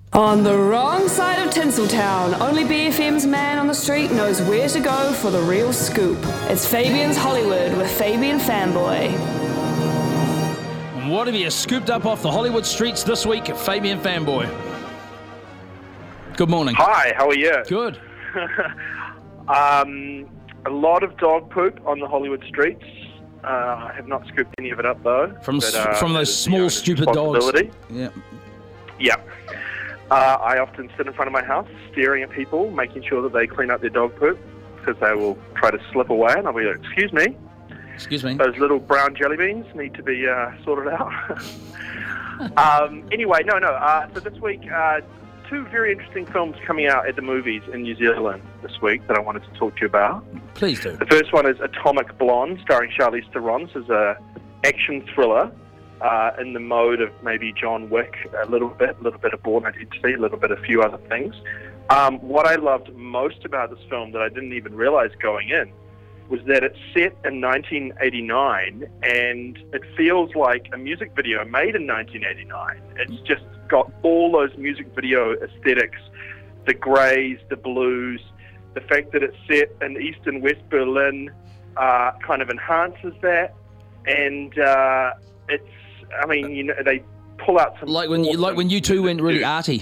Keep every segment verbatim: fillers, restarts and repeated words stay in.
On the wrong side of Tinseltown, only B F M's man on the street knows where to go for the real scoop. It's Fabian's Hollywood with Fabian Fanboy. What have you scooped up off the Hollywood streets this week, Fabian Fanboy? Good morning. Hi, how are you? Good. um, a lot of dog poop on the Hollywood streets. Uh, I have not scooped any of it up though. From but, uh, from those small, you know, stupid dogs. Yeah. Yeah. Uh, I often sit in front of my house staring at people, making sure that they clean up their dog poop, because they will try to slip away, and I'll be like, excuse me. Excuse me. Those little brown jelly beans need to be uh, sorted out. um, anyway, no, no. Uh, so this week, uh, two very interesting films coming out at the movies in New Zealand this week that I wanted to talk to you about. Please do. The first one is Atomic Blonde, starring Charlize Theron. This is a action thriller. Uh, in the mode of maybe John Wick, a little bit, a little bit of Bourne Identity, a little bit of a few other things. Um, what I loved most about this film that I didn't even realize going in was that it's set in nineteen eighty-nine, and it feels like a music video made in nineteen eighty-nine. It's just got all those music video aesthetics, the greys, the blues, the fact that it's set in East and West Berlin uh, kind of enhances that, and uh, it's I mean, you know, they pull out some like when you, like when you two went really arty.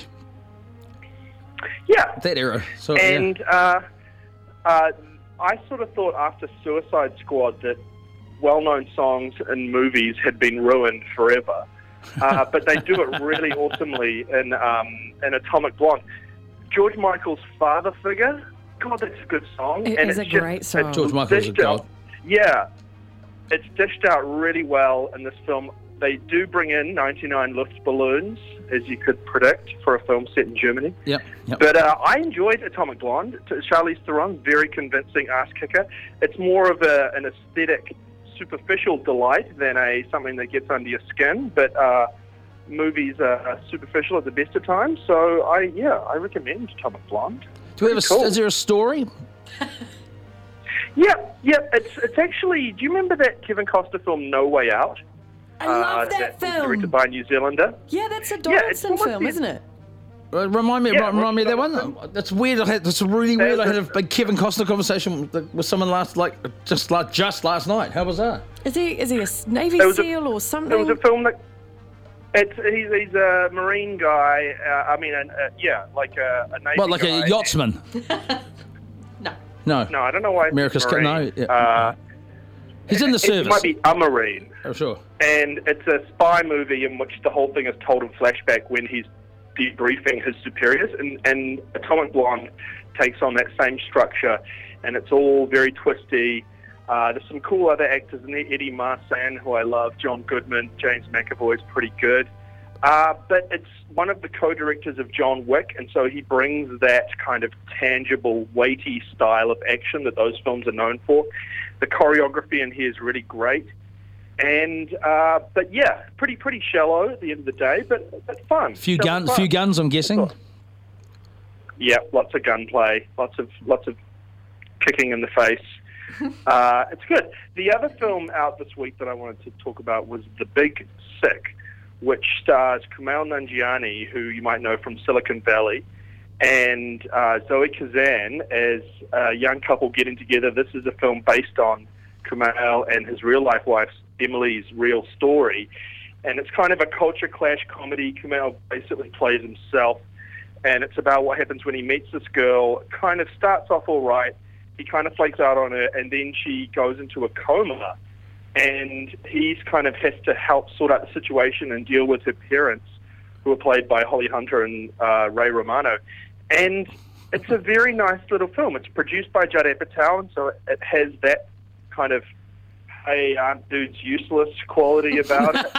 Yeah, that era. So, and yeah. uh, uh, I sort of thought after Suicide Squad that well-known songs and movies had been ruined forever, uh, but they do it really awesomely in um, in Atomic Blonde. George Michael's father figure. God, that's a good song. It and is it's a just, great song. George Michael's a god. Out, yeah, it's dished out really well in this film. They do bring in ninety-nine Luftballons, as you could predict, for a film set in Germany. Yep. yep. But uh, I enjoyed Atomic Blonde. Charlize Theron, very convincing ass kicker. It's more of a, an aesthetic, superficial delight than a something that gets under your skin. But uh, movies are superficial at the best of times. So I, yeah, I recommend Atomic Blonde. Do we have a, cool. Is there a story? Yeah, yeah. It's it's actually. Do you remember that Kevin Costner film No Way Out? I love uh, that, that film. Directed by a New Zealander. Yeah, that's a Yeah, it's Donaldson almost film, the- isn't it? Uh, Remind me, Yeah, remind me of that Donaldson. one. That's weird. I had, that's really weird. I had a big Kevin Costner conversation with, with someone last, like just like just last night. How was that? Is he is he a Navy It was a- SEAL or something? It was a film that. It's he's, he's a marine guy. Uh, I mean, an, uh, yeah, like a, a Navy What, like guy. a yachtsman? no. No. No, I don't know why. It's America's marine. no. Yeah. Uh, He's in the it, service. It might be a marine. Oh, sure. And it's a spy movie in which the whole thing is told in flashback when he's debriefing his superiors. And, and Atomic Blonde takes on that same structure, and it's all very twisty. Uh, there's some cool other actors in there. Eddie Marsan, who I love, John Goodman, James McAvoy is pretty good. Uh, but it's one of the co-directors of John Wick, and so he brings that kind of tangible, weighty style of action that those films are known for. The choreography in here is really great. And, uh, but yeah, pretty pretty shallow at the end of the day, but, but fun. Few That was guns, fun. few guns. I'm guessing. Yeah, lots of gunplay, lots of lots of kicking in the face. uh, it's good. The other film out this week that I wanted to talk about was The Big Sick, which stars Kumail Nanjiani, who you might know from Silicon Valley, and uh, Zoe Kazan as a young couple getting together. This is a film based on Kumail and his real-life wife, Emily's real story. And it's kind of a culture clash comedy. Kumail basically plays himself, and it's about what happens when he meets this girl. It kind of starts off all right. He kind of flakes out on her, and then she goes into a coma. And he's kind of has to help sort out the situation and deal with her parents, who are played by Holly Hunter and uh, Ray Romano. And it's a very nice little film. It's produced by Judd Apatow, and so it, it has that kind of, hey, aren't dudes useless quality about it.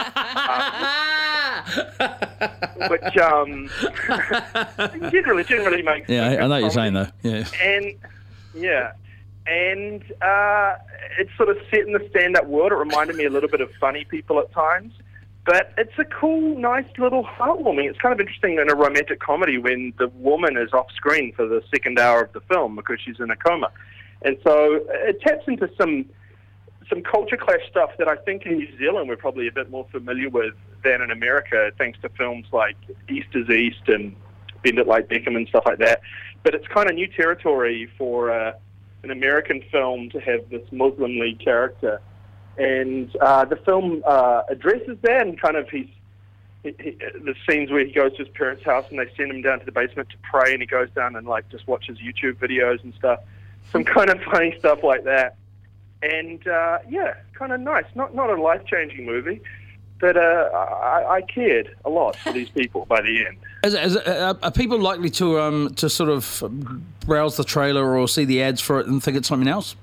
um, which um, generally, generally makes Yeah, I, I know what you're saying though. Yeah. And, yeah. And uh, it's sort of set in the stand-up world. It reminded me a little bit of Funny People at times. But it's a cool, nice little heartwarming. It's kind of interesting in a romantic comedy when the woman is off screen for the second hour of the film because she's in a coma. And so it taps into some some culture clash stuff that I think in New Zealand we're probably a bit more familiar with than in America, thanks to films like East is East and Bend It Like Beckham and stuff like that. But it's kind of new territory for uh, an American film to have this Muslim lead character. And uh, the film uh, addresses that, and kind of he's he, he, the scenes where he goes to his parents' house and they send him down to the basement to pray, and he goes down and like just watches YouTube videos and stuff. Some kind of funny stuff like that. And uh, yeah, kind of nice. Not not a life-changing movie, but uh, I, I cared a lot for these people by the end. Is, is, uh, are people likely to um to sort of browse the trailer or see the ads for it and think it's something else?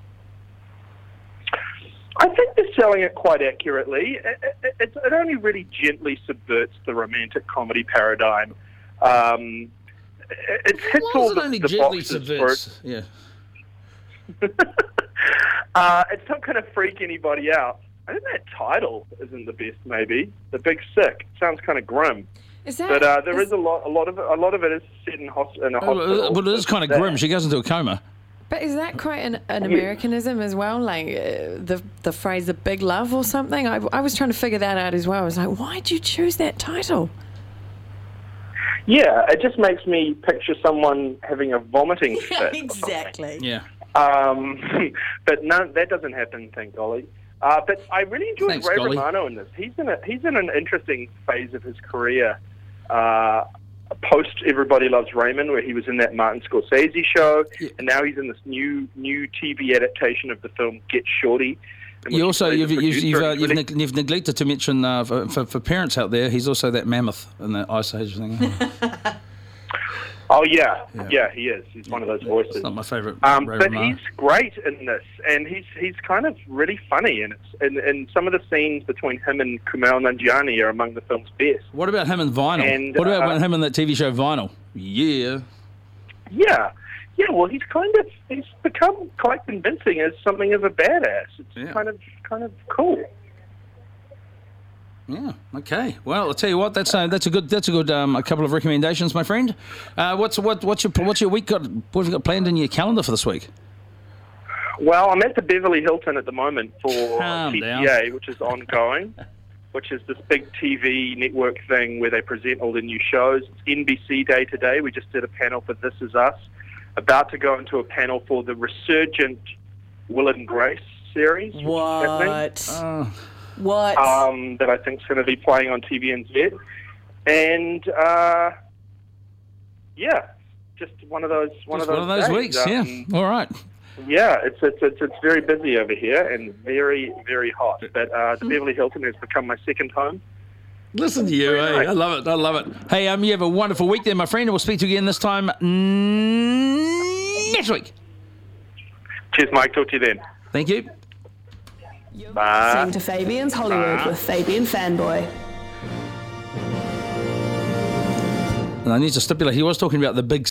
I think they're selling it quite accurately. It, it, it, it only really gently subverts the romantic comedy paradigm. Um, it, it hits well, all it the, only the gently boxes subverts, for it. Yeah. uh, it's not going to freak anybody out. I think that title isn't the best. Maybe The Big Sick sounds kind of grim. Is that? But uh, there is, is a lot. A lot of it, a lot of it is set in, hosp- in a hospital. But it is kind of that. grim. She goes into a coma. But is that quite an, an Americanism as well? Like uh, the the phrase "the big love" or something? I, I was trying to figure that out as well. I was like, why did you choose that title? Yeah, it just makes me picture someone having a vomiting Yeah, fit. exactly. Yeah. Um, but no, that doesn't happen, thank golly. Uh, but I really enjoyed Thanks, Ray golly. Romano in this. He's in a, he's in an interesting phase of his career. Uh, post Everybody Loves Raymond, where he was in that Martin Scorsese show, Yeah. and now he's in this new new T V adaptation of the film Get Shorty. in which You he also plays you've a you've producer. you've, uh, It's you've, really- neg- you've neglected to mention uh, for, for for parents out there, he's also that mammoth in that Ice Age thing. Oh yeah. Yeah. yeah, he is. He's one of those voices. It's not my favourite. Um, Ray but Romano. he's great in this, and he's he's kind of really funny, and it's and, and some of the scenes between him and Kumail Nanjiani are among the film's best. What about him and Vinyl? And, what about uh, him in that T V show Vinyl? Yeah. Yeah, yeah. Well, he's kind of he's become quite convincing as something of a badass. It's Yeah. kind of kind of cool. Yeah. Okay. Well, I'll tell you what. That's a, that's a good that's a good um, a couple of recommendations, my friend. Uh, what's what what's your what's your week got? What have you got planned in your calendar for this week? Well, I'm at the Beverly Hilton at the moment for Calm T P A, down. which is ongoing, which is this big T V network thing where they present all the new shows. It's N B C Day today. We just did a panel for This Is Us. About to go into a panel for the resurgent Will and Grace series. which is happening. What? Uh, What? um, that I think is going to be playing on T V N Z. And, uh, yeah, just one of those one just of those, one of those days. weeks. Um, Yeah. All right. Yeah, it's, it's it's it's very busy over here and very, very hot. But uh, the Beverly Hilton has become my second home. Listen to you, eh? I love it. I love it. Hey, um, you have a wonderful week there, my friend, and we'll speak to you again this time mm, next week. Cheers, Mike. Talk to you then. Thank you. Bye. Listening to Fabian's Hollywood with Fabian Fanboy. And I need to stipulate, he was talking about the big